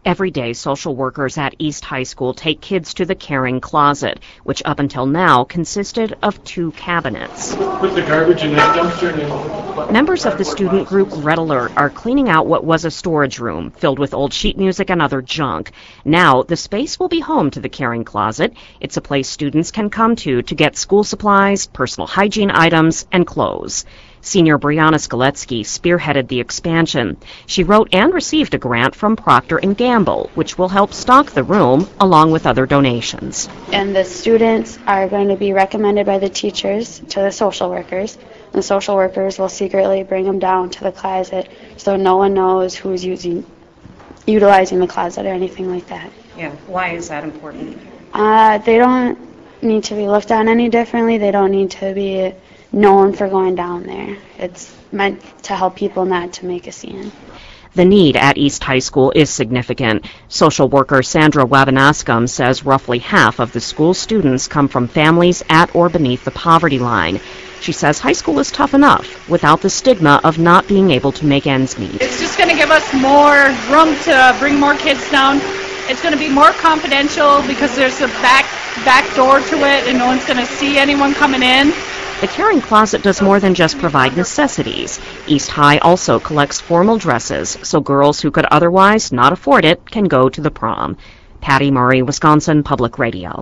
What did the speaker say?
Every day, social workers at East High School take kids to the Caring Closet, which up until now consisted of 2 cabinets. Put the garbage in that dumpster and then... Members of the student group Red Alert are cleaning out what was a storage room filled with old sheet music and other junk. Now, the space will be home to the Caring Closet. It's a place students can come to get school supplies, personal hygiene items, and clothes. Senior Brianna Skoletsky spearheaded the expansion. She wrote and received a grant from Procter & Gamble, which will help stock the room along with other donations. And the students are going to be recommended by the teachers to the social workers. The social workers will secretly bring them down to the closet so no one knows who's utilizing the closet or anything like that. Yeah, why is that important? They don't need to be looked on any differently. They don't need to be known for going down there. It's meant to help people, not to make a scene. The need at East High School is significant. Social worker Sandra Wabanaskam says roughly half of the school's students come from families at or beneath the poverty line. She says high school is tough enough without the stigma of not being able to make ends meet. It's just going to give us more room to bring more kids down. It's going to be more confidential because there's a back door to it and no one's going to see anyone coming in. The Caring Closet does more than just provide necessities. East High also collects formal dresses, so girls who could otherwise not afford it can go to the prom. Patty Murray, Wisconsin Public Radio.